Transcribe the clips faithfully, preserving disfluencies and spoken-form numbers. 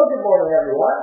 Well, good morning, everyone.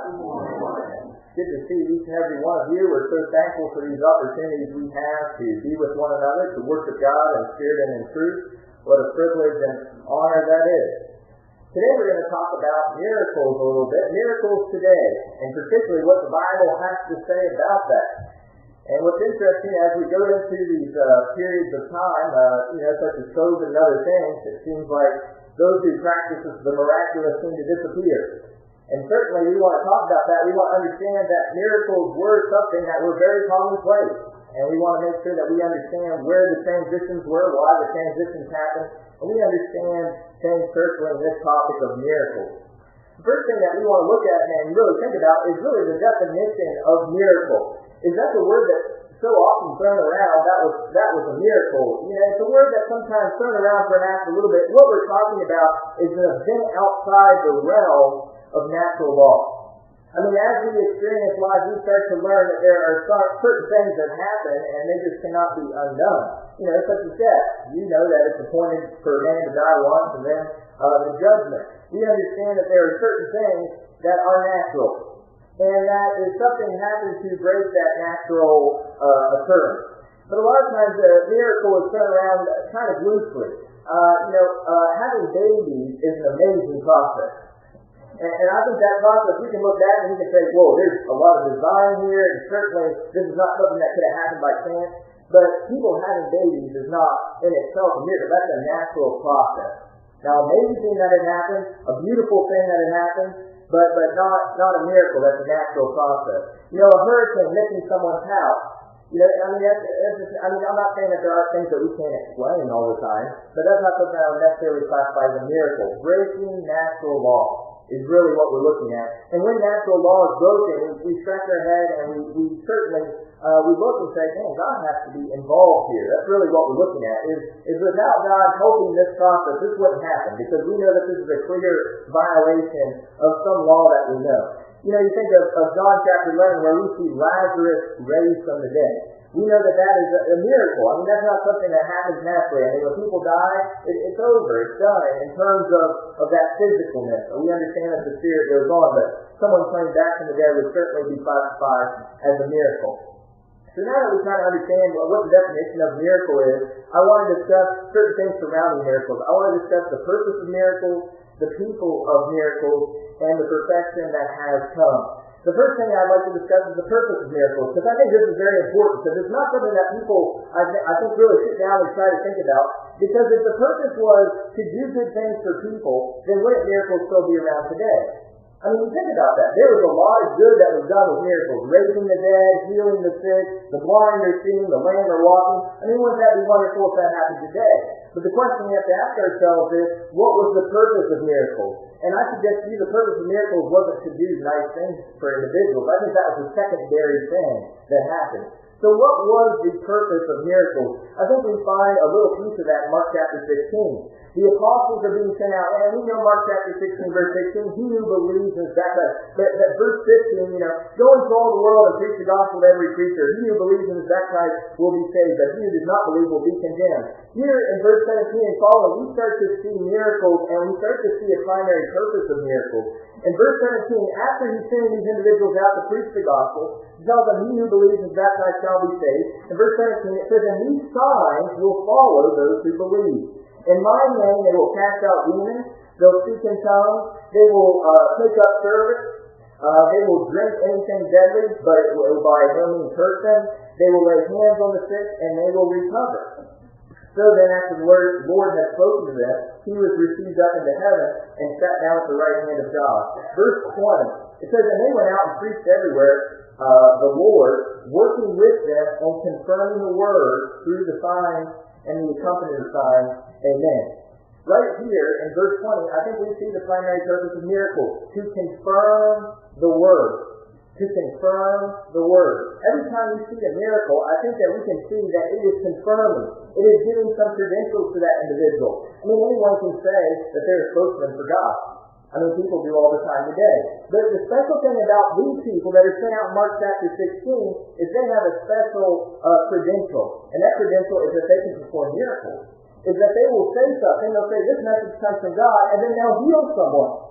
Good to see each and every one of you. We're so thankful for these opportunities we have to be with one another, to worship God in spirit and in truth. What a privilege and honor that is. Today we're going to talk about miracles a little bit, miracles today, and particularly what the Bible has to say about that. And what's interesting, as we go into these uh, periods of time, uh, you know, such as COVID and other things, it seems like those who practice the miraculous seem to disappear. And certainly we want to talk about that. We want to understand that miracles were something that were very commonplace. And we want to make sure that we understand where the transitions were, why the transitions happened, and we understand things circling this topic of miracles. The first thing that we want to look at and really think about is really the definition of miracle. Is that the word that's so often thrown around, that was that was a miracle? You know, it's a word that's sometimes thrown around for an act a little bit. What we're talking about is an event outside the realm of natural law. I mean, as we experience life, we start to learn that there are certain things that happen, and they just cannot be undone. You know, such as death. You know that it's appointed for a man to die once, and then uh, the judgment. We understand that there are certain things that are natural, and that if something happens to break that natural uh, occurrence. But a lot of times, a miracle is thrown around kind of loosely. Uh, you know, uh, having babies is an amazing process. And, and I think that process, we can look back and we can say, whoa, there's a lot of design here, and certainly this is not something that could have happened by chance. But people having babies is not in itself a miracle. That's a natural process. Now, an amazing thing that had happened, a beautiful thing that had happened, but but not, not a miracle. That's a natural process. You know, a hurricane missing someone's house. You know, I mean, that's, that's just, I mean, I'm not saying that there are things that we can't explain all the time, but that's not something I would necessarily classify as a miracle. Breaking natural law is really what we're looking at. And when natural law is broken, we, we scratch our head and we, we certainly, uh, we look and say, man, God has to be involved here. That's really what we're looking at, is, is without God helping this process, this wouldn't happen, because we know that this is a clear violation of some law that we know. You know, you think of, of John chapter eleven, where we see Lazarus raised from the dead. We know that that is a, a miracle. I mean, that's not something that happens naturally. I mean, when people die, it, it's over. It's done in terms of, of that physicalness. We understand that the spirit goes on, but someone coming back from the dead would certainly be classified as a miracle. So now that we kind of understand what, what the definition of miracle is, I want to discuss certain things surrounding miracles. I want to discuss the purpose of miracles, the people of miracles, and the perfection that has come. The first thing I'd like to discuss is the purpose of miracles, because I think this is very important, because it's not something that people, I, th- I think, really sit down and try to think about, because if the purpose was to do good things for people, then wouldn't miracles still be around today? I mean, think about that. There was a lot of good that was done with miracles. Raising the dead, healing the sick, the blind are seeing, the lame are walking. I mean, wouldn't that be wonderful if that happened today? But the question we have to ask ourselves is, what was the purpose of miracles? And I suggest to you the purpose of miracles wasn't to do nice things for individuals. I think that was a secondary thing that happened. So what was the purpose of miracles? I think we find a little piece of that in Mark chapter sixteen. The apostles are being sent out, and we know Mark chapter sixteen, verse sixteen, he who believes is that, that, that verse fifteen, you know, go into all the world and preach the gospel to every creature. He who believes in that Christ will be saved, but he who does not believe will be condemned. Here in verse seventeen and following, we start to see miracles, and we start to see a primary purpose of miracles. In verse seventeen, after he's sending these individuals out to preach the gospel, he tells them, he who believes in that Christ shall be saved. In verse seventeen, it says, and these signs will follow those who believe. In my name they will cast out demons, they'll speak in tongues, they will uh, take up servants, uh, they will drink anything deadly, but it will by no means hurt them. They will lay hands on the sick, and they will recover. So then, after the Lord, Lord had spoken to them, he was received up into heaven and sat down at the right hand of God. Verse twenty, it says, and they went out and preached everywhere, uh, the Lord, working with them and confirming the word through the signs and the accompanying signs. Amen. Right here in verse twenty, I think we see the primary purpose of miracles, to confirm the word. To confirm the word. Every time we see a miracle, I think that we can see that it is confirming. It is giving some credentials to that individual. I mean, anyone can say that they're a spokesman for God. I mean, people do all the time today. But the special thing about these people that are sent out in Mark chapter sixteen is they have a special uh, credential. And that credential is that they can perform miracles. Is that they will say something, they'll say, this message comes from God, and then they'll heal someone.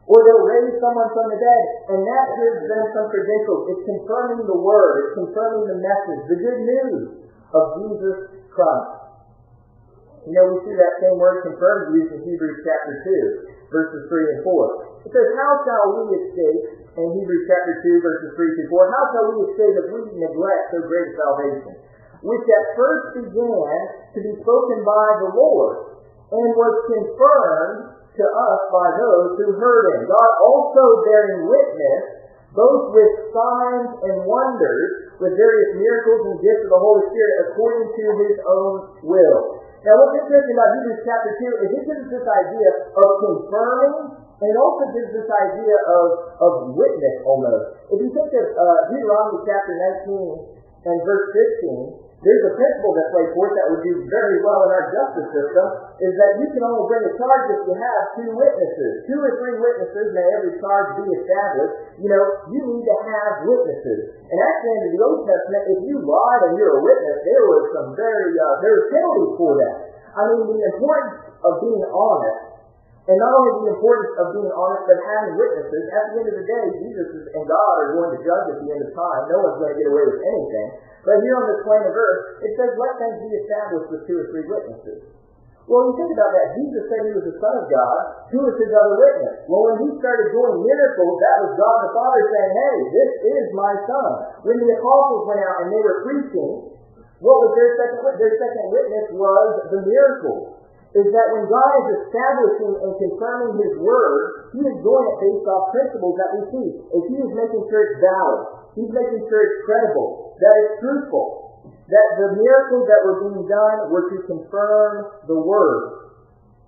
Or they'll raise someone from the dead, and that gives them some credentials. It's confirming the word. It's confirming the message, the good news of Jesus Christ. You know, we see that same word confirmed used in Hebrews chapter two, verses three and four. It says, how shall we escape, in Hebrews chapter two, verses three through four, how shall we escape if we neglect so great a salvation, which at first began to be spoken by the Lord, and was confirmed to us by those who heard him, God also bearing witness, both with signs and wonders, with various miracles and gifts of the Holy Spirit, according to his own will. Now, what's interesting about Hebrews chapter two is it gives us this idea of confirming, and it also gives this idea of, of witness almost. If you think of uh, Deuteronomy chapter nineteen and verse fifteen, there's a principle that plays forth that would do very well in our justice system, is that you can only bring a charge if you have two witnesses. Two or three witnesses, may every charge be established. You know, you need to have witnesses. And actually, in the Old Testament, if you lied and you're a witness, there was some very, uh, there was penalties for that. I mean, the importance of being honest, and not only the importance of being honest, but having witnesses. At the end of the day, Jesus and God are going to judge at the end of time. No one's going to get away with anything. But here on this plane of earth, it says, let things be established with two or three witnesses. Well, when you think about that, Jesus said he was the Son of God. Who was his other witness? Well, when he started doing miracles, that was God the Father saying, hey, this is my Son. When the apostles went out and they were preaching, what was their second witness? Their second witness was the miracles. Is that when God is establishing and confirming his word, he is doing it based off principles that we see. If he is making sure it's valid, he's making sure it's credible, that it's truthful, that the miracles that were being done were to confirm the word.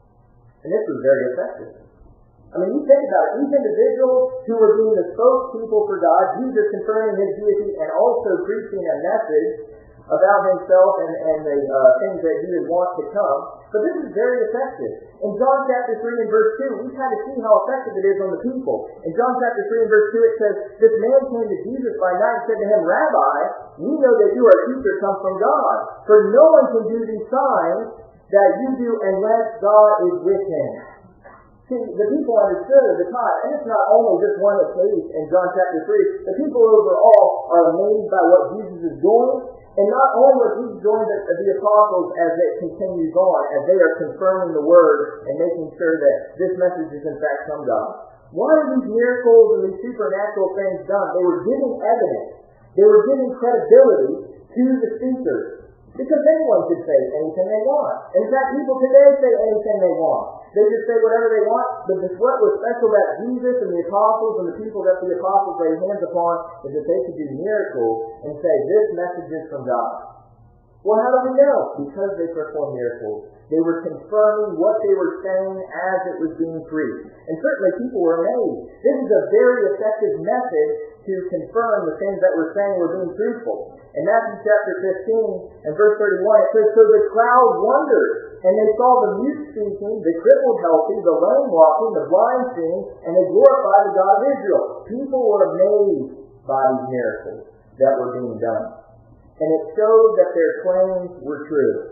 And this was very effective. I mean, you think about it. These individuals who were being the spokespeople for God, Jesus confirming his deity and also preaching a message about himself and, and the uh, things that he would want to come. But this is very effective. In John chapter three and verse two, we kind of see how effective it is on the people. In John chapter three and verse two, it says, this man came to Jesus by night and said to him, Rabbi, we know that you are a teacher come from God, for no one can do these signs that you do unless God is with him. See, the people understood at the time, and it's not only just one case in John chapter three, the people overall are amazed by what Jesus is doing. And not only was he doing the, the apostles as it continues on, as they are confirming the word and making sure that this message is in fact from God. Why are these miracles and these supernatural things done? They were giving evidence. They were giving credibility to the speakers. Because anyone could say anything they want. In fact, people today say anything they want. They just say whatever they want. But this, what was special about Jesus and the apostles and the people that the apostles laid hands upon is that they could do miracles and say, this message is from God. Well, how do we know? Because they performed miracles. They were confirming what they were saying as it was being preached. And certainly people were amazed. This is a very effective method to confirm the things that we're saying were being truthful. In Matthew chapter fifteen and verse thirty-one, it says, so the crowd wondered, and they saw the mute speaking, the crippled healthy, the lame walking, the blind seeing, and they glorified the God of Israel. People were amazed by these miracles that were being done. And it showed that their claims were true.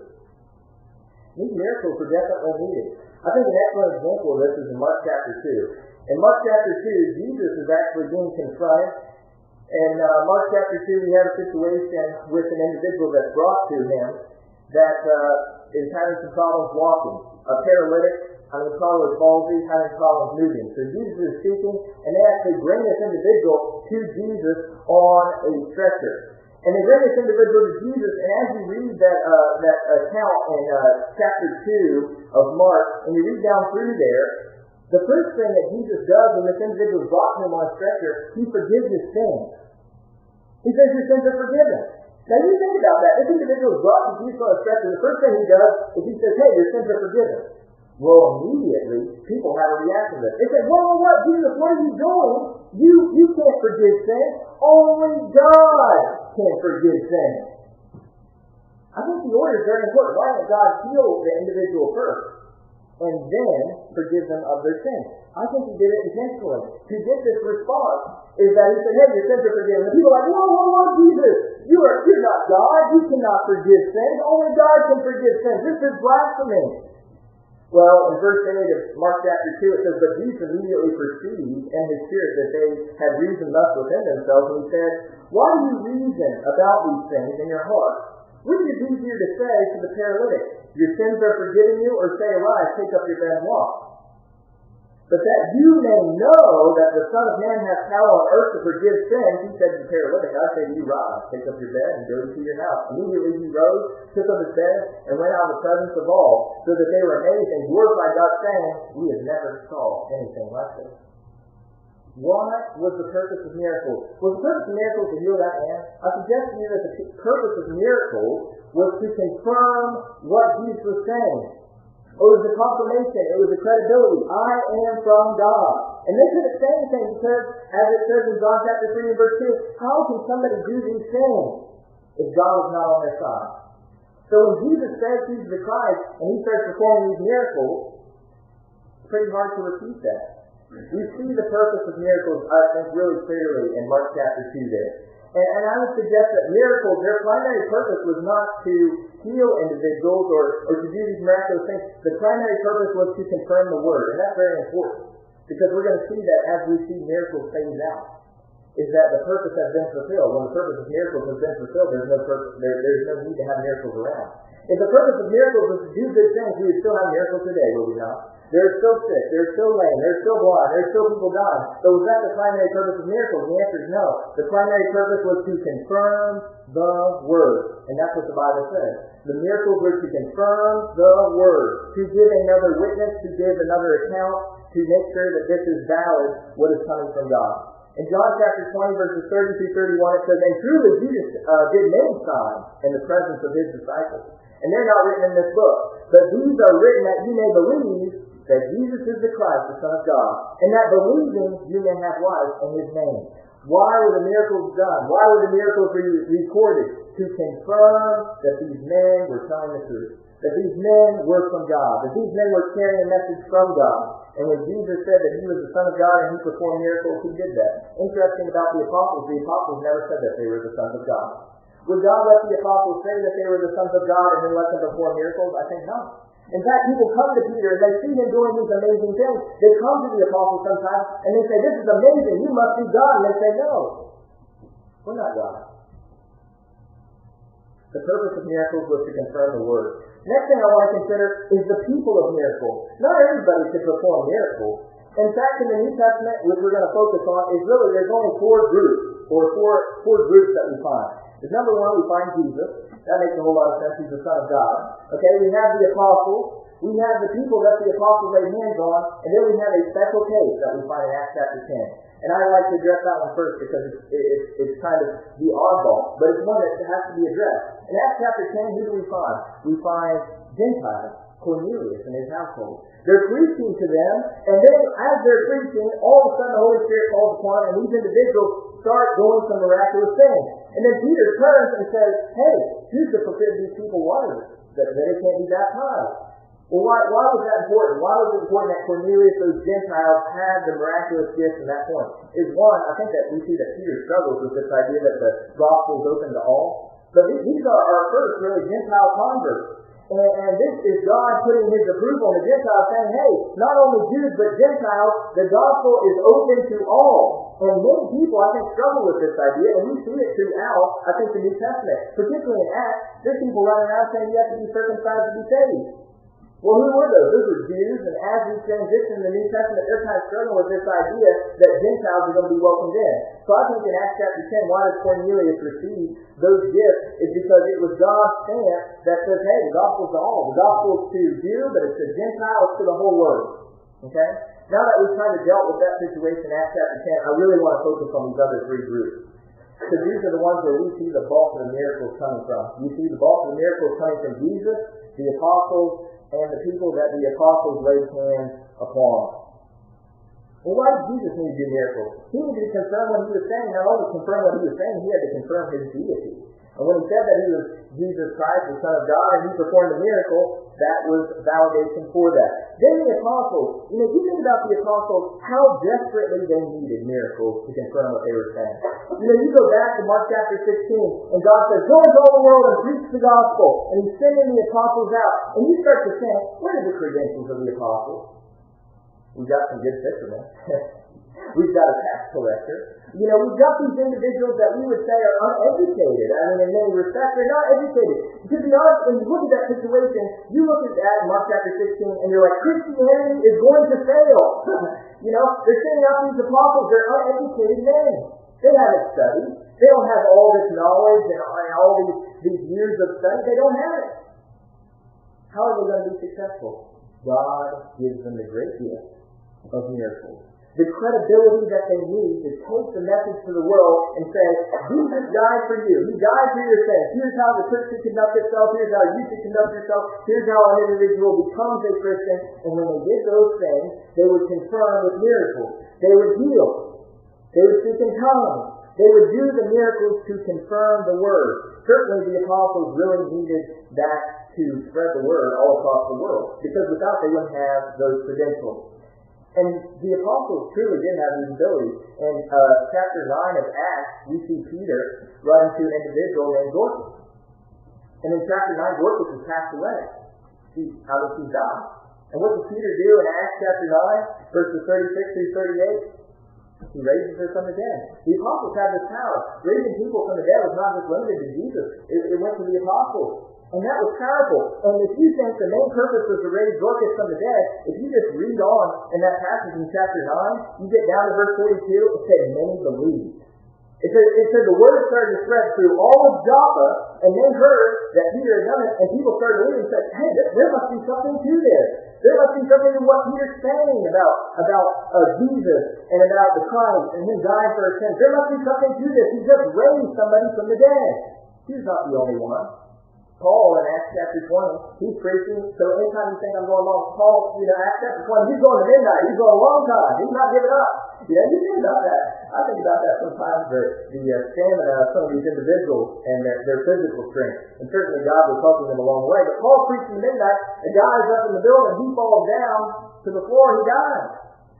These miracles were definitely needed. I think an excellent example of this is in Mark chapter two. In Mark chapter two, Jesus is actually being confronted. In uh, Mark chapter two, we have a situation with an individual that's brought to him that uh, is having some problems walking. A paralytic, having problems with palsy, having problems moving. So Jesus is speaking, and they actually bring this individual to Jesus on a stretcher. And they bring this individual to Jesus, and as you read that uh, that account in uh, chapter two of Mark, and you read down through there, the first thing that Jesus does when this individual is brought to him on a stretcher, he forgives his sins. He says your sins are forgiven. Now you think about that. This individual is brought to Jesus on a stretcher. The first thing he does is he says, hey, your sins are forgiven. Well, immediately, people have a reaction to this. They say, whoa, whoa, what? Jesus, what are you doing? You, you can't forgive sins. Only God can forgive sins. I think the order is very important. Why didn't God heal the individual first and then forgive them of their sins? I think he did it intentionally. To get this response is that he said, hey, your sins are forgiven. And people are like, whoa, whoa, whoa, Jesus, you are, you're not God. You cannot forgive sins. Only God can forgive sins. This is blasphemy. Well, in verse eight of Mark chapter two, it says, "But Jesus immediately perceived in his spirit that they had reasoned thus within themselves, and he said, Why do you reason about these things in your heart? Which is easier to say to the paralytic, Your sins are forgiven you, or say, Arise, take up your bed and walk? But that you may know that the Son of Man has power on earth to forgive sins, he said to the paralytic, I say to you, rise, take up your bed, and go to your house. Immediately he rose, took up his bed, and went out of the presence of all, so that they were amazed and glorified God, saying, We have never saw anything like this." What was the purpose of miracles? Was the purpose of miracles to heal that man? I suggest to you that the purpose of miracles was to confirm what Jesus was saying. It was a confirmation. It was a credibility. I am from God. And they couldn't say anything because, as it says in John chapter three and verse two, how can somebody do these things if God is not on their side? So when Jesus says he's the Christ and he starts performing these miracles, it's pretty hard to refute that. We see the purpose of miracles, I think, really clearly in Mark chapter two there. And, and I would suggest that miracles, their primary purpose was not to heal individuals or, or to do these miraculous things. The primary purpose was to confirm the Word. And that's very important. Because we're going to see that as we see miracles phase out, is that the purpose has been fulfilled. When the purpose of miracles has been fulfilled, there's no purpose, there, there's no need to have miracles around. If the purpose of miracles was to do good things, we would still have miracles today, would we not? They're still sick, they're still lame, they're still blind, there's still people dying. So was that the primary purpose of miracles? The answer is no. The primary purpose was to confirm the Word. And that's what the Bible says. The miracles were to confirm the Word, to give another witness, to give another account, to make sure that this is valid, what is coming from God. In John chapter twenty, verses thirty through thirty-one, it says, And truly Jesus uh, did many signs in the presence of his disciples. And they're not written in this book. But these are written that you may believe that Jesus is the Christ, the Son of God, and that believing you may have life in his name. Why were the miracles done? Why were the miracles re- recorded? To confirm that these men were telling the truth. That these men were from God. That these men were carrying a message from God. And when Jesus said that he was the Son of God and he performed miracles, he did that. Interesting about the apostles, the apostles never said that they were the sons of God. Would God let the apostles say that they were the sons of God and then let them perform miracles? I think not. In fact, people come to Peter and they see him doing these amazing things. They come to the apostles sometimes and they say, This is amazing, you must be God. And they say, No, we're not God. The purpose of miracles was to confirm the Word. Next thing I want to consider is the people of miracles. Not everybody could perform miracles. In fact, in the New Testament, which we're going to focus on, is really there's only four groups, or four four groups that we find. There's number one, we find Jesus. That makes a whole lot of sense. He's the Son of God. Okay, we have the apostles. We have the people that the apostles laid hands on. And then we have a special case that we find in Acts chapter ten. And I like to address that one first because it's, it's, it's kind of the oddball. But it's one that has to be addressed. In Acts chapter ten, who do we find? We find Gentiles, Cornelius and his household. They're preaching to them. And then as they're preaching, all of a sudden the Holy Spirit falls upon them. And these individuals start doing some miraculous things. And then Peter turns and says, Hey, you should forbid these people water, that they can't be baptized. Well, why, why was that important? Why was it important that Cornelius, those Gentiles, had the miraculous gifts at that point? Is one, I think that we see that Peter struggles with this idea that the gospel is open to all. But these are our first really Gentile converts. And, and this is God putting his approval on the Gentiles, saying, hey, not only Jews but Gentiles, the gospel is open to all. And many people, I think, struggle with this idea, and we see it throughout, I think, the New Testament. Particularly in Acts, there's people running around saying you have to be circumcised to be saved. Well, who were those? Those were Jews, and as we transition in the New Testament, they're kind of struggling with this idea that Gentiles are going to be welcomed in. So I think in Acts chapter ten, why does Cornelius receive those gifts is because it was God's stamp that says, hey, the gospel's to all. The gospel's to Jew, but it's to Gentiles, to the whole world. Okay? Now that we've kind of dealt with that situation in Acts chapter ten, I really want to focus on these other three groups. Because these are the ones where we see the bulk of the miracles coming from. We see the bulk of the miracles coming from Jesus, the apostles, and the people that the apostles laid hands upon. Well, why did Jesus need to do miracles? He needed to confirm what he was saying. Not only confirm what he was saying, he had to confirm his deity. And when he said that he was Jesus Christ, the Son of God, and he performed a miracle, that was validation for that. Then the apostles, you know, you think about the apostles, how desperately they needed miracles to confirm what they were saying. You know, you go back to Mark chapter sixteen, and God says, go into all the world and preach the gospel. And He's sending the apostles out. And you start to think, what are the credentials of the apostles? We've got some good fishermen. We've got a tax collector. You know, we've got these individuals that we would say are uneducated. I mean, in many respects, they're not educated. To be honest, when you look at that situation, you look at that in Mark chapter sixteen, and you're like, Christianity is going to fail. You know, they're sending out these apostles. They're uneducated men. They haven't studied. They don't have all this knowledge and all these, these years of study. They don't have it. How are they going to be successful? God gives them the great gift of miracles. The credibility that they need to take the message to the world and say, Jesus died for you. He died for your sins. Here's how the church should conduct itself. Here's how you should conduct yourself. Here's how an individual becomes a Christian. And when they did those things, they would confirm with miracles. They would heal. They would speak in tongues. They would do the miracles to confirm the word. Certainly the apostles really needed that to spread the word all across the world. Because without, they wouldn't have those credentials. And the apostles truly did have these abilities. In uh, chapter nine of Acts, we see Peter run into an individual named Dorcas. And in chapter nine, Dorcas has passed away. She obviously died. And what does Peter do in Acts chapter nine, verses thirty-six through thirty-eight? He raises her from the dead. The apostles had this power. Raising people from the dead was not just limited to Jesus. It, it went to the apostles. And that was powerful. And if you think the main purpose was to raise Dorcas from the dead, if you just read on in that passage in chapter nine, you get down to verse forty-two, it said many believed. It said, it said the word started to spread through all of Joppa, and they heard that Peter had done it, and people started believing and said, hey, there, there must be something to this. There must be something to what Peter's saying about, about uh, Jesus and about the Christ and Him dying for our sins. There must be something to this. He just raised somebody from the dead. He's not the only one. Paul in Acts chapter twenty, he's preaching, so anytime you think I'm going long, Paul, you know, Acts chapter twenty, he's going to midnight, he's going a long time, he's not giving up. You know, you think about that. I think about that sometimes, the, the uh, stamina of some of these individuals and their, their physical strength. And certainly God was helping them along the way. But Paul preaching midnight, a guy's up in the building, he falls down to the floor, he dies.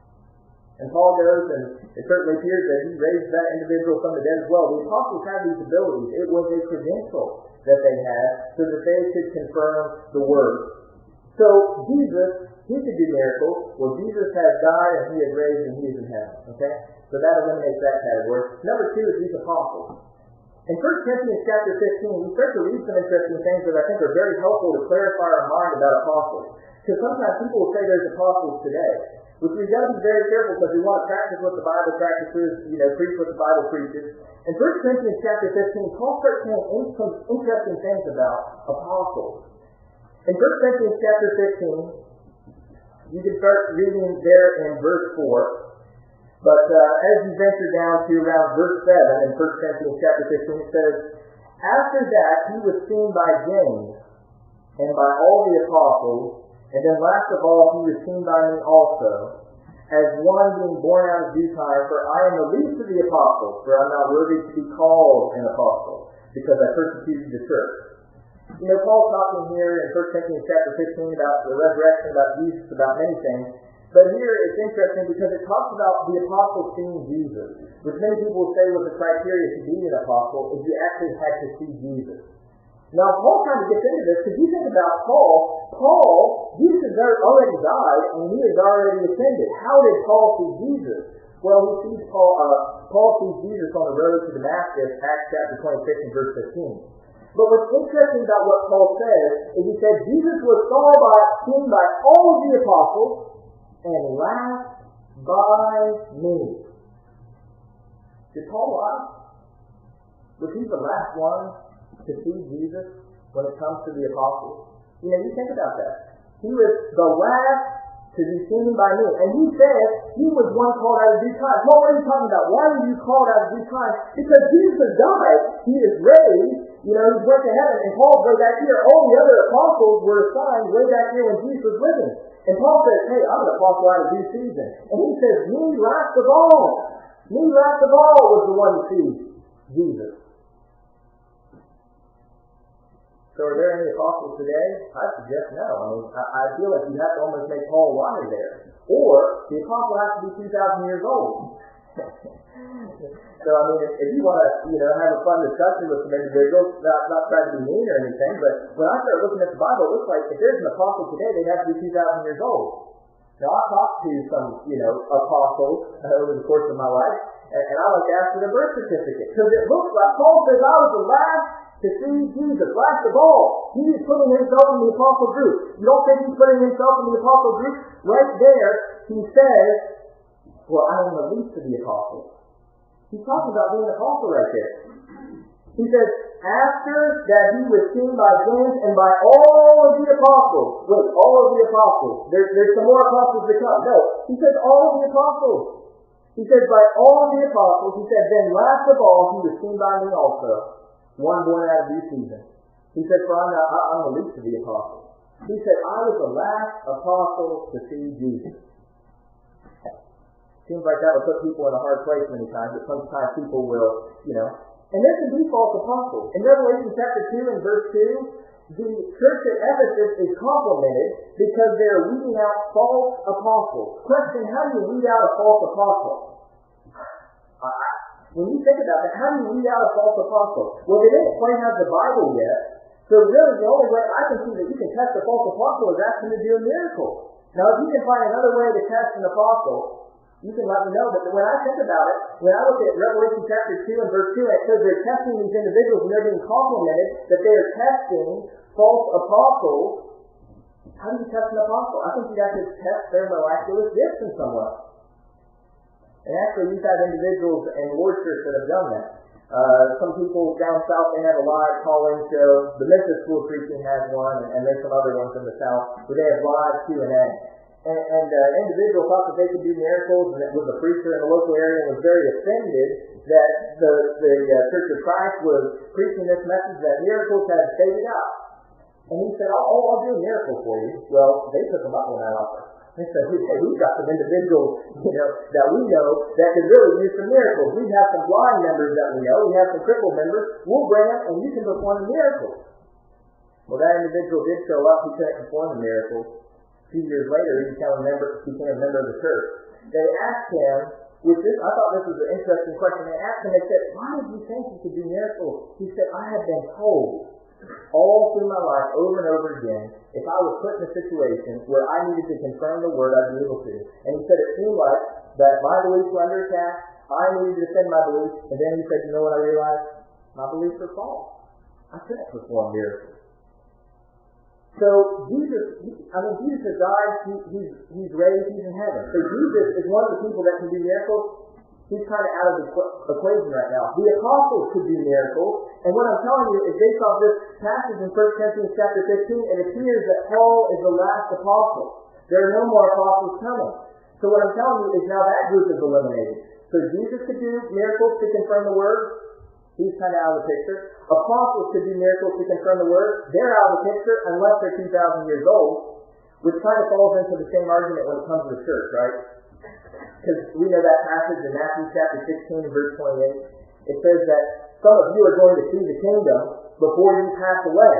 And Paul goes, and it certainly appears that he raised that individual from the dead as well. The apostles had these abilities. It was a credential that they had so that they could confirm the word. So Jesus, He could do miracles. Well, Jesus has died and He has raised and He is in heaven. Okay? So that eliminates that category. Number two is these apostles. In First Corinthians chapter fifteen, we start to read some interesting things that I think are very helpful to clarify our mind about apostles. Because sometimes people will say there's apostles today, which we've got to be very careful because we want to practice what the Bible practices, you know, preach what the Bible preaches. In First Corinthians chapter fifteen, Paul starts saying some interesting things about apostles. In First Corinthians chapter fifteen, you can start reading there in verse four. But uh, as you venture down to around verse seven in First Corinthians chapter fifteen, it says, after that he was seen by James and by all the apostles, and then last of all he was seen by me also, as one being born out of due time, for I am the least of the apostles, for I am not worthy to be called an apostle, because I persecuted the church. You know, Paul's talking here in First Corinthians chapter fifteen about the resurrection, about Jesus, about many things. But here it's interesting because it talks about the apostles seeing Jesus, which many people would say was the criteria to be an apostle, is you actually had to see Jesus. Now, Paul kind of gets into this, because you think about Paul, Paul, Jesus has already died, and he has already ascended. How did Paul see Jesus? Well, he sees Paul, uh, Paul sees Jesus on the road to Damascus, Acts chapter twenty-six and verse fifteen. But what's interesting about what Paul says, is he said, Jesus was saw by, seen by all of the apostles, and last by me. Did Paul lie? Was he the last one to see Jesus when it comes to the apostles? You know, you think about that. He was the last to be seen by me. And he said he was one called out of due time. Well, what are you talking about? Why were you called out of due time? Because Jesus died. He is raised. You know, he went to heaven. And Paul goes back here. All the other apostles were assigned way back here when Jesus was living. And Paul says, hey, I'm an apostle out of due season. And he says, me last of all. Me last of all was the one to see Jesus. So are there any apostles today? I suggest no. I mean, I, I feel like you have to almost make Paul lie there. Or the apostle has to be two thousand years old. So, I mean, if, if you want to, you know, have a fun discussion with some individuals, not, not trying to be mean or anything, but when I start looking at the Bible, it looks like if there's an apostle today, they'd have to be two thousand years old. Now, I talked to some, you know, apostles uh, over the course of my life, and, and I like to ask for their birth certificate, because it looks like Paul says I was the last to see Jesus, last of all. He's putting himself in the apostle group. You don't think he's putting himself in the apostle group? Right there, he says, well, I am the least of the apostles. He's talking about being an apostle right there. He says, after that he was seen by James and by all of the apostles. Wait, all of the apostles. There, there's some more apostles to come. No, he says all of the apostles. He says by all of the apostles. He said, then last of all he was seen by me also, one born out of due season. He said, for I'm, not, I'm the least of the apostles. He said, I was the last apostle to see Jesus. Seems like that would put people in a hard place many times, but sometimes people will, you know. And there can be false apostles. In Revelation chapter two and verse two, the church at Ephesus is complimented because they're weeding out false apostles. Question, how do you weed out a false apostle? Uh, when you think about that, how do you weed out a false apostle? Well, they didn't quite have the Bible yet, so really the only way I can see that you can test a false apostle is asking to do a miracle. Now, if you can find another way to test an apostle, you can let me know. But when I think about it, when I look at Revelation chapter two and verse two, it says they're testing these individuals and they're being complimented that they are testing false apostles. How do you test an apostle? I think you have to test their miraculous gifts in some way. And actually, we've had individuals in Lord's Church that have done that. Uh, some people down south, they have a live call-in show. The Memphis School of Preaching has one, and, and there's some other ones in the south where they have live Q and A. And, and uh, an individual thought that they could do miracles, and it was a preacher in the local area and was very offended that the, the uh, Church of Christ was preaching this message that miracles had faded out. And he said, oh, oh, I'll do a miracle for you. Well, they took him up on that offer. They said, hey, we've got some individuals, you know, that we know that could really use some miracles. We have some blind members that we know. We have some crippled members. We'll bring them, and you can perform the miracles. Well, that individual did show up. He couldn't perform the miracles. A few years later, he became a member, became a member of the church. They asked him, which this, I thought this was an interesting question. They asked him, they said, why did you think you could do miracles? He said, I have been told all through my life, over and over again, if I was put in a situation where I needed to confirm the word, I'd be able to. And he said it seemed like that my beliefs were under attack, I needed to defend my beliefs, and then he said, you know what I realized? My beliefs are false. I couldn't perform miracles. So Jesus, I mean, Jesus has died, he, he's, he's raised, he's in heaven. So Jesus is one of the people that can do miracles. He's kind of out of the equation right now. The apostles could do miracles, and what I'm telling you is based off this passage in First Corinthians chapter fifteen, it appears that Paul is the last apostle. There are no more apostles coming. So what I'm telling you is now that group is eliminated. So Jesus could do miracles to confirm the word. He's kind of out of the picture. Apostles could do miracles to confirm the word. They're out of the picture unless they're two thousand years old, which kind of falls into the same argument when it comes to the church, right? Because we know that passage in Matthew chapter sixteen and verse twenty-eight. It says that some of you are going to see the kingdom before you pass away.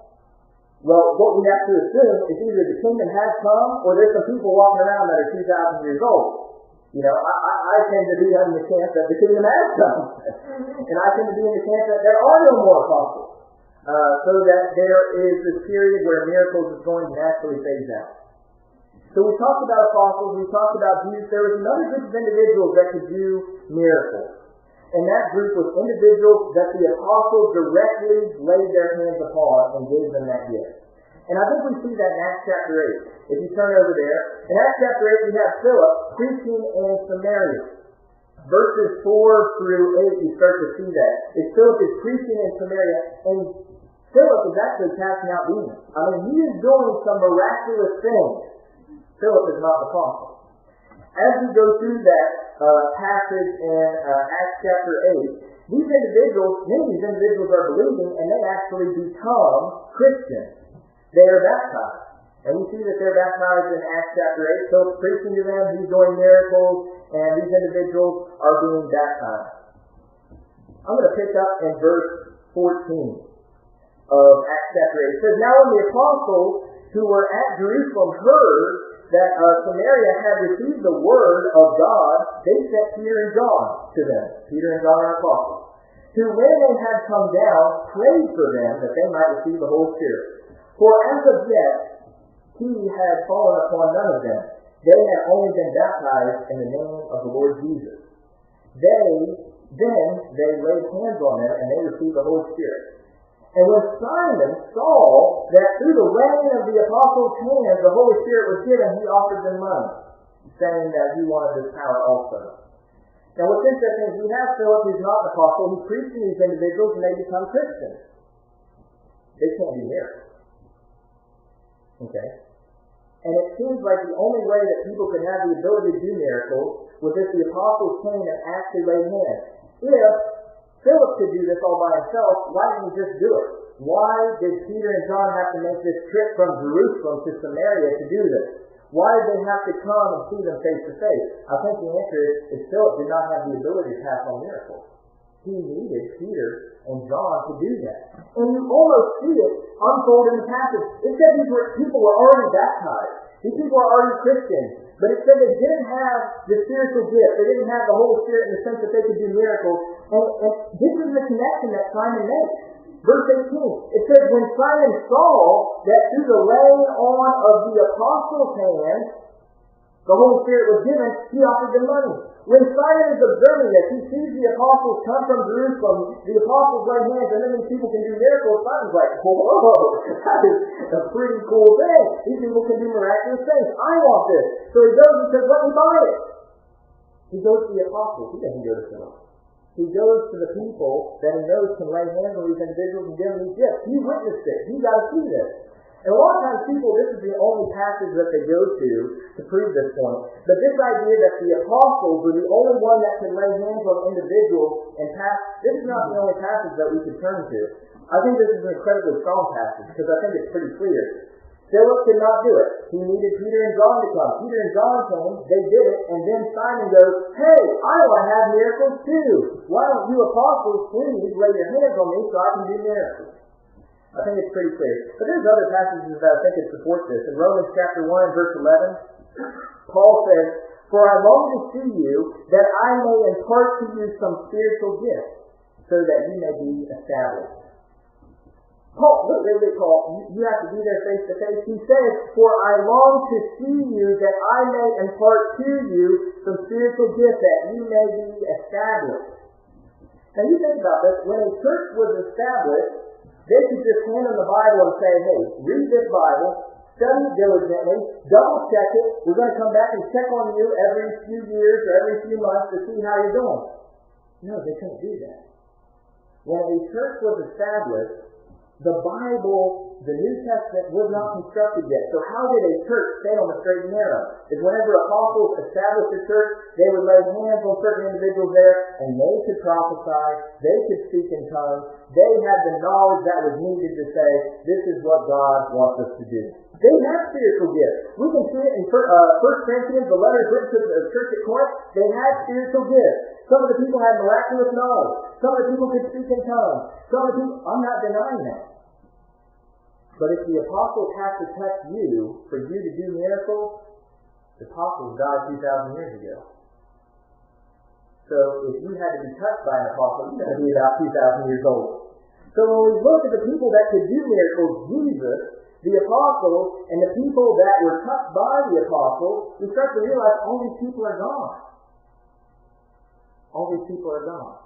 Well, what we have to assume is either the kingdom has come or there's some people walking around that are two thousand years old. You know, I, I, I tend to be in the camp that the kingdom has come. And I tend to be in the camp that there are no more apostles. Uh, so that there is this period where miracles is going to naturally phase out. So we talked about apostles, we talked about Jesus. There was another group of individuals that could do miracles. And that group was individuals that the apostles directly laid their hands upon and gave them that gift. And I think we see that in Acts chapter eight. If you turn over there, in Acts chapter eight we have Philip preaching in Samaria. Verses four through eight, you start to see that. If Philip is preaching in Samaria, and Philip is actually casting out demons. I mean, he is doing some miraculous things. Philip is not the apostle. As we go through that uh, passage in uh, Acts chapter eight, these individuals, many of these individuals are believing, and they actually become Christians. They are baptized. And we see that they're baptized in Acts chapter eight. Philip's preaching to them, he's doing miracles, and these individuals are being baptized. I'm going to pick up in verse fourteen of Acts chapter eight. It says, now when the apostles who were at Jerusalem heard that uh, Samaria had received the word of God, they sent Peter and John to them. Peter and John are apostles. Who, when they had come down, prayed for them that they might receive the Holy Spirit. For as of yet, he had fallen upon none of them. They had only been baptized in the name of the Lord Jesus. They, then, they laid hands on them, and they received the Holy Spirit. And when Simon saw that through the laying of the apostles' hands the Holy Spirit was given, he offered them money, saying that he wanted this power also. Now what's interesting is we have Philip, who's not an apostle, who's preaching these individuals, and they become Christians. They can't be miracles. Okay? And it seems like the only way that people could have the ability to do miracles was if the apostles came and actually laid hands. If Philip could do this all by himself, why didn't he just do it? Why did Peter and John have to make this trip from Jerusalem to Samaria to do this? Why did they have to come and see them face to face? I think the answer is, is Philip did not have the ability to pass on miracles. He needed Peter and John to do that. And you almost see it unfold in the passage. It said these were, people were already baptized. These people were already Christians. But it said they didn't have the spiritual gift. They didn't have the Holy Spirit in the sense that they could do miracles. And, and this is the connection that Simon makes. Verse eighteen, it says, when Simon saw that through the laying on of the apostles' hands, the Holy Spirit was given, he offered them money. When Simon is observing this, he sees the apostles come from Jerusalem, the apostles lay hands, and then these people can do miracles. Simon's like, whoa, that is a pretty cool thing. These people can do miraculous things. I want this. So he goes and says, let me buy it. He goes to the apostles. He doesn't go to Philip. He goes to the people that he knows can lay hands on these individuals and give them these gifts. He witnessed it. He got to see this. And a lot of times people, this is the only passage that they go to to prove this point. But this idea that the apostles were the only one that could lay hands on individuals and pass, this is not the only passage that we could turn to. I think this is an incredibly strong passage because I think it's pretty clear. Philip could not do it. He needed Peter and John to come. Peter and John came, they did it, and then Simon goes, hey, I want to have miracles too. Why don't you apostles please lay your hands on me so I can do miracles? I think it's pretty clear. But there's other passages that I think that support this. In Romans chapter one and verse eleven, Paul says, for I long to see you, that I may impart to you some spiritual gifts, so that you may be established. Paul, look, wait, wait, Paul, you, you have to be there face to face. He says, for I long to see you, that I may impart to you some spiritual gifts, that you may be established. Now you think about this. When a church was established, they could just hand them the Bible and say, hey, read this Bible, study it diligently, double check it. We're going to come back and check on you every few years or every few months to see how you're doing. No, they couldn't do that. When a church was established, the Bible, the New Testament, was not constructed yet. So how did a church stay on the straight and narrow? Is whenever apostles established a church, they would lay hands on certain individuals there, and they could prophesy, they could speak in tongues, they had the knowledge that was needed to say, this is what God wants us to do. They have spiritual gifts. We can see it in First Corinthians, the letters written to the church at Corinth. They had spiritual gifts. Some of the people had miraculous knowledge. Some of the people could speak in tongues. Some of the people, I'm not denying that. But if the apostles have to touch you for you to do miracles, the apostles died two thousand years ago. So if you had to be touched by an apostle, you're going to be about two thousand years old. So when we look at the people that could do miracles, Jesus, the apostles, and the people that were touched by the apostles, we start to realize all these people are gone. All these people are gone.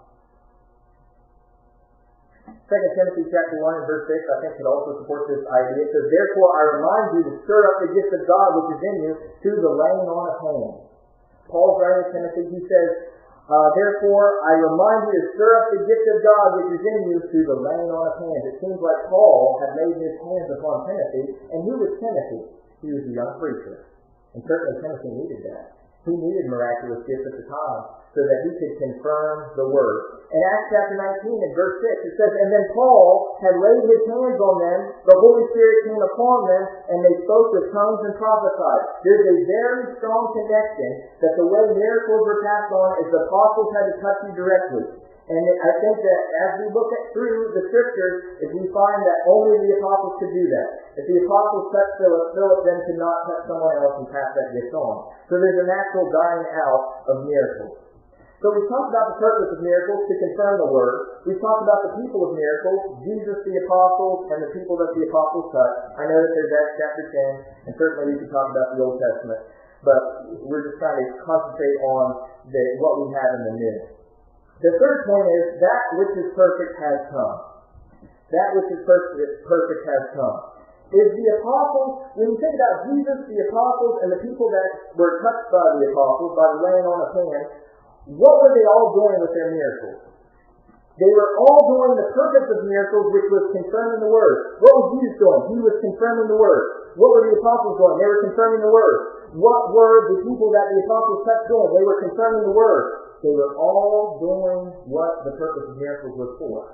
Second Timothy chapter one and verse six, I think it also supports this idea. It says, therefore I remind you to stir up the gift of God which is in you through the laying on of hands. Paul's writing to Timothy, he says, uh, therefore I remind you to stir up the gift of God which is in you through the laying on of hands. It seems like Paul had laid his hands upon Timothy, and who was Timothy? He was a young preacher. And certainly Timothy needed that. He needed miraculous gifts at the time so that he could confirm the word. In Acts chapter nineteen and verse six, it says, and then Paul had laid his hands on them, the Holy Spirit came upon them, and they spoke with tongues and prophesied. There's a very strong connection that the way miracles were passed on is the apostles had to touch you directly. And I think that as we look at through the Scriptures, if we find that only the apostles could do that. If the apostles touched Philip, Philip then could not touch someone else and pass that gift on. So there's a natural dying out of miracles. So we've talked about the purpose of miracles to confirm the Word. We've talked about the people of miracles, Jesus, the apostles, and the people that the apostles touched. I know that there's Acts chapter ten, and certainly we could talk about the Old Testament. But we're just trying to concentrate on the, what we have in the new. The third point is, that which is perfect has come. That which is perfect, perfect has come. Is the apostles, when you think about Jesus, the apostles, and the people that were touched by the apostles, by the laying on of hands, what were they all doing with their miracles? They were all doing the purpose of miracles, which was confirming the Word. What was Jesus doing? He was confirming the Word. What were the apostles doing? They were confirming the Word. What were the people that the apostles touched doing? They were confirming the Word. They were all doing what the purpose of miracles was for.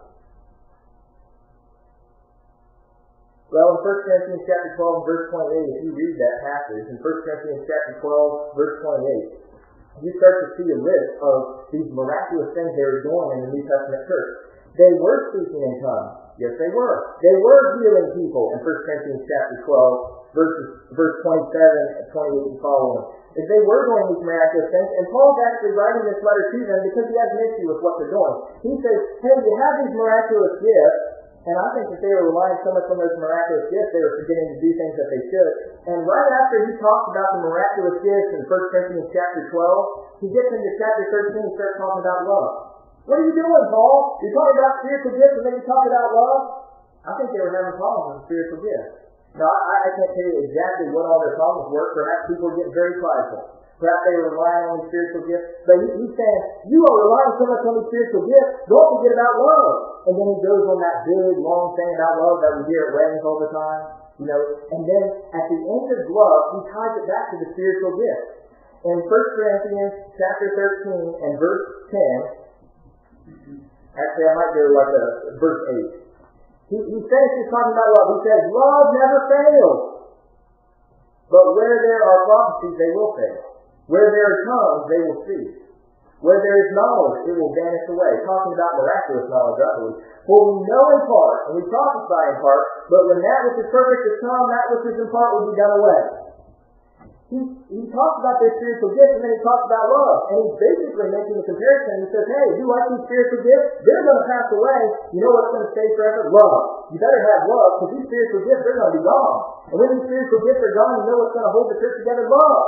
Well, in First Corinthians chapter twelve, verse twenty-eight, if you read that passage, in First Corinthians chapter twelve, verse twenty-eight, you start to see a list of these miraculous things they were doing in the New Testament church. They were speaking in tongues. Yes, they were. They were healing people in First Corinthians chapter twelve, verses, verse twenty-seven, twenty-eight, and following. If they were doing these miraculous things, and Paul's actually writing this letter to them because he has an issue with what they're doing. He says, hey, you have these miraculous gifts, and I think that they were relying so much on those miraculous gifts, they were forgetting to do things that they should. And right after he talks about the miraculous gifts in First Corinthians chapter twelve, he gets into chapter thirteen and starts talking about love. What are you doing, Paul? You're talking about spiritual gifts and then you talk about love? I think they were having problems with spiritual gifts. Now, I, I can't tell you exactly what all their problems were. Perhaps people were getting very prideful. Perhaps they were relying on these spiritual gifts. But he, he's saying, you are relying so much on these spiritual gifts, don't forget about love. And then he goes on that big, long thing about love that we hear at weddings all the time. You know, and then at the end of love, he ties it back to the spiritual gifts. In First Corinthians chapter thirteen and verse ten, actually I might go like a verse eight. He, he finishes talking about love. He says, love never fails. But where there are prophecies, they will fail. Where there are tongues, they will cease. Where there is knowledge, it will vanish away. Talking about miraculous knowledge, I believe. For we know in part, and we prophesy in part, but when that which is perfect is come, that which is in part will be done away. He, he talks about their spiritual gifts, and then he talks about love. And he's basically making a comparison. He says, hey, you like these spiritual gifts? They're going to pass away. You know what's going to stay forever? Love. You better have love, because these spiritual gifts, they're going to be gone. And when these spiritual gifts are gone, you know what's going to hold the church together? Love.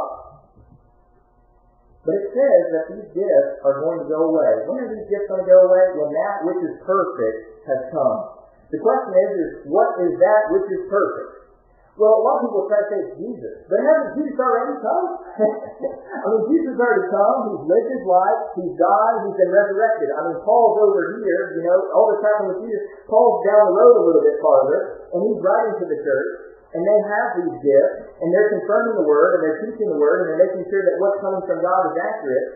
But it says that these gifts are going to go away. When are these gifts going to go away? When that which is perfect has come. The question is, is what is that which is perfect? Well, a lot of people try to say it's Jesus. But hasn't Jesus already come? I mean, Jesus has already come. He's lived his life. He's died. He's been resurrected. I mean, Paul's over here, you know, all this happened with Jesus. Paul's down the road a little bit farther, and he's writing to the church, and they have these gifts, and they're confirming the Word, and they're teaching the Word, and they're making sure that what's coming from God is accurate.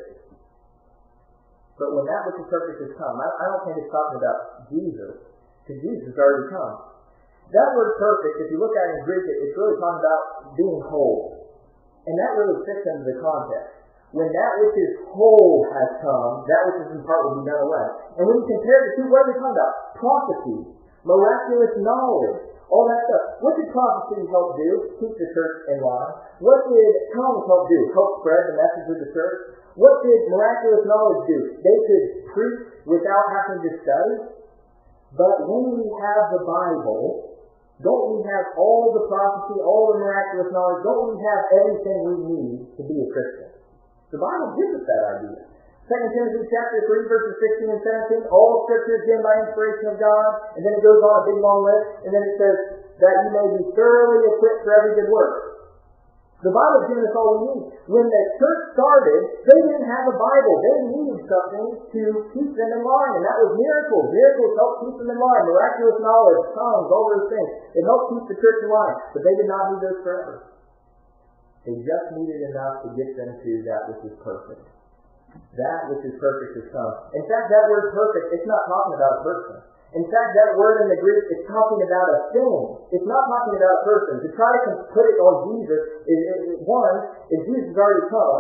But when that which is perfect has come, I, I don't think it's talking about Jesus, because Jesus has already come. That word perfect, if you look at it in Greek, it's really talking about being whole. And that really fits into the context. When that which is whole has come, that which is in part will be done away. And when you compare the two, what are they talking about? Prophecy, miraculous knowledge, all that stuff. What did prophecy help do? Keep the church in line. What did tongues help do? Help spread the message of the church. What did miraculous knowledge do? They could preach without having to study. But when we have the Bible, don't we have all the prophecy, all the miraculous knowledge? Don't we have everything we need to be a Christian? The Bible gives us that idea. Second Timothy chapter three, verses fifteen and seventeen, all Scripture is given by inspiration of God, and then it goes on a big long list, and then it says that you may be thoroughly equipped for every good work. The Bible is giving us all we need. When the church started, they didn't have a Bible. They needed something to keep them in line, and that was miracles. Miracles helped keep them in line. Miraculous knowledge, tongues, all those things. It helped keep the church in line, but they did not need those forever. They just needed enough to get them to that which is perfect. That which is perfect is come. In fact, that word perfect, it's not talking about a person. In fact, that word in the Greek is talking about a thing. It's not talking about a person. To try to put it on Jesus is, is one, is Jesus has already come.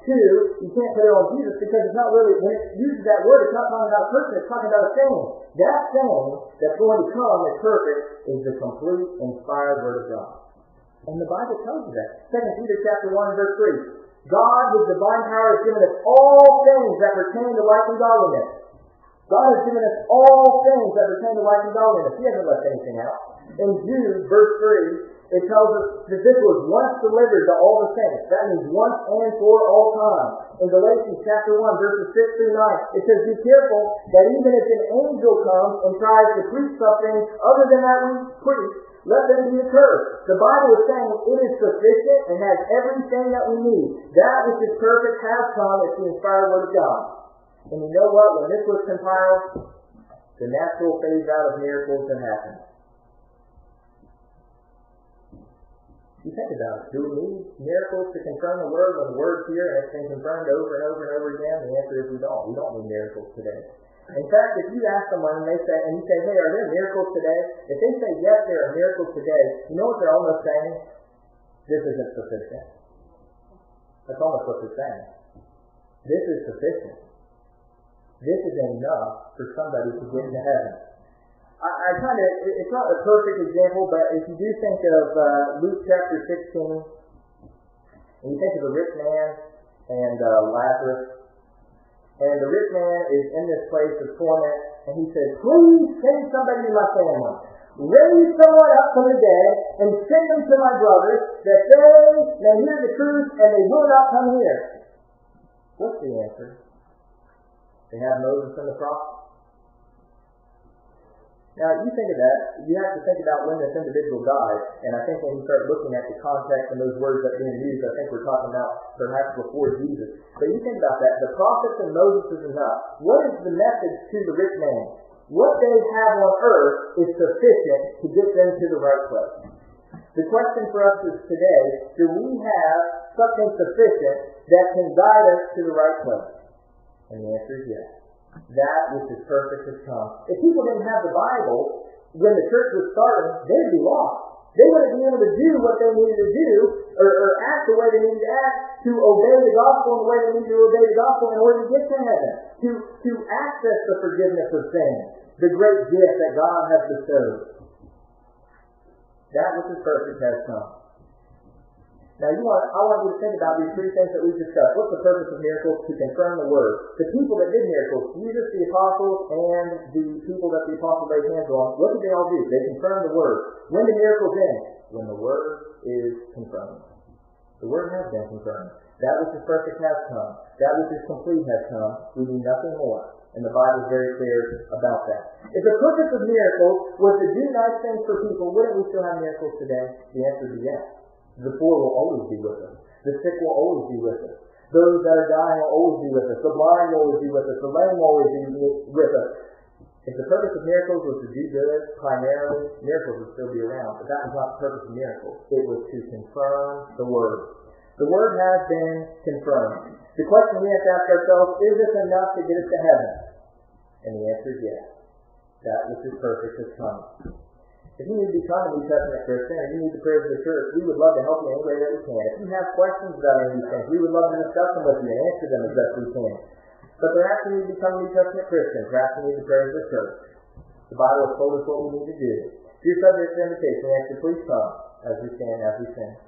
Two, you can't put it on Jesus because it's not really, when it uses that word, it's not talking about a person, it's talking about a thing. That thing that's going to come as perfect is the complete, inspired Word of God. And the Bible tells you that. Second Peter chapter one, verse three. God, with divine power, has given us all things that pertain to life and godliness. God has given us all things that pertain to life and godliness. He hasn't left anything out. In Jude, verse three, it tells us that this was once delivered to all the saints. That means once and for all time. In Galatians chapter one, verses six through nine, it says, be careful that even if an angel comes and tries to preach something other than that we preach, let them be accursed. The Bible is saying it is sufficient and has everything that we need. That which is perfect has come. It's the inspired Word of God. And you know what? When this was compiled, the natural phase out of miracles had happened. You think about it. Do we need miracles to confirm the Word when the Word's here and it's been confirmed over and over and over again? The answer is we don't. We don't need miracles today. In fact, if you ask someone and they say, and you say, hey, are there miracles today? If they say, yes, there are miracles today, you know what they're almost saying? This isn't sufficient. That's almost what they're saying. This is sufficient. This is enough for somebody to get into heaven. I, I kind of, it's not a perfect example, but if you do think of uh, Luke chapter sixteen, and you think of the rich man and uh, Lazarus, and the rich man is in this place of torment, and he says, please send somebody to my family. Raise someone up from the dead and send them to my brothers that they may hear the truth and they will not come here. What's the answer? They have Moses and the prophets. Now, you think of that, you have to think about when this individual died, and I think when you start looking at the context and those words that are being used, I think we're talking about perhaps before Jesus. But you think about that, the prophets and Moses is enough. What is the message to the rich man? What they have on earth is sufficient to get them to the right place. The question for us is today, do we have something sufficient that can guide us to the right place? And the answer is yes. That which is perfect has come. If people didn't have the Bible when the church was starting, they'd be lost. They wouldn't be able to do what they needed to do or, or act the way they needed to act to obey the gospel in the way they needed to obey the gospel in order to get to heaven, to, to access the forgiveness of sin, the great gift that God has bestowed. That which is perfect has come. Now, you want, I want you to think about these three things that we've discussed. What's the purpose of miracles? To confirm the Word. The people that did miracles, Jesus, the apostles, and the people that the apostles laid hands on, what did they all do? They confirmed the Word. When do miracles end? When the Word is confirmed. The Word has been confirmed. That which is perfect has come. That which is complete has come. We need nothing more. And the Bible is very clear about that. If the purpose of miracles was to do nice things for people, wouldn't we still have miracles today? The answer is yes. The poor will always be with us. The sick will always be with us. Those that are dying will always be with us. The blind will always be with us. The lame will always be with us. If the purpose of miracles was to do good, primarily, miracles would still be around. But that was not the purpose of miracles. It was to confirm the Word. The Word has been confirmed. The question we have to ask ourselves, is this enough to get us to heaven? And the answer is yes. That which is perfect has come. If you need to become a New Testament Christian, or you need the prayers of the church, we would love to help you any way that we can. If you have questions about any of these things, we would love to discuss them with you and answer them as best we can. But perhaps you need to become a New Testament Christian. Perhaps you need the prayers of the church. The Bible has told us what we need to do. If you're subject to invitation, we ask you please come as we stand, as we sing.